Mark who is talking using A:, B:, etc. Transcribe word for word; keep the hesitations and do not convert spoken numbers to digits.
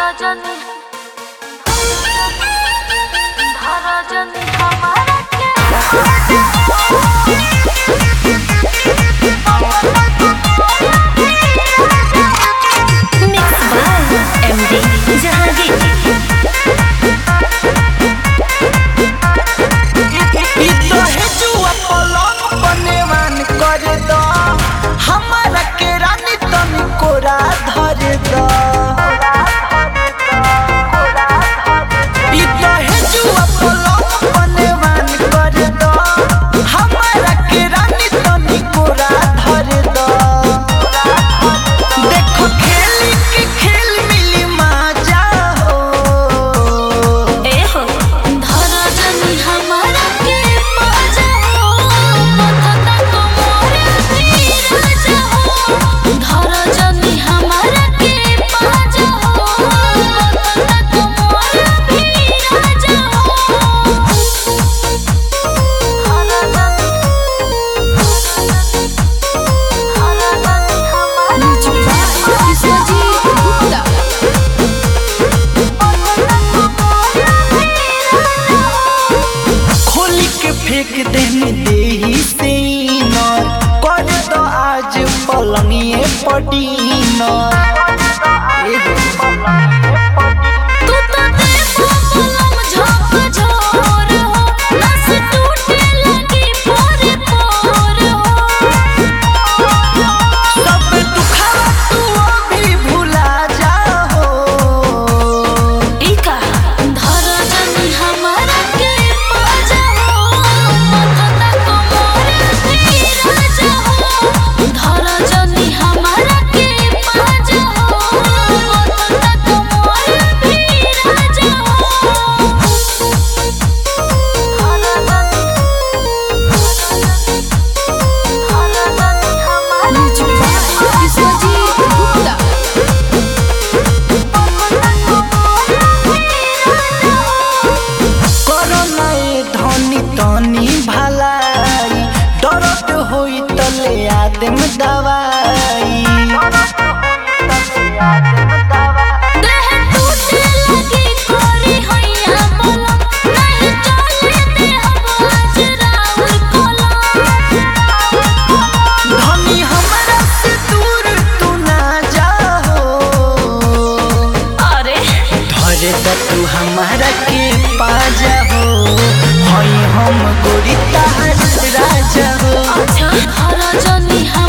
A: धरजनी धरजनी हमारा के
B: mix by MD Jahangir.
C: फेंक देने देही से नर कर दो आज पलंगिए पड़ी नर आदम दवाई धनी हमरा से दूर तू ना जाओ।
B: अरे
C: धरे द तू हमारा के पा जाओ। हई हम गोरी तार राजा हो।
A: अच्छा धरजनी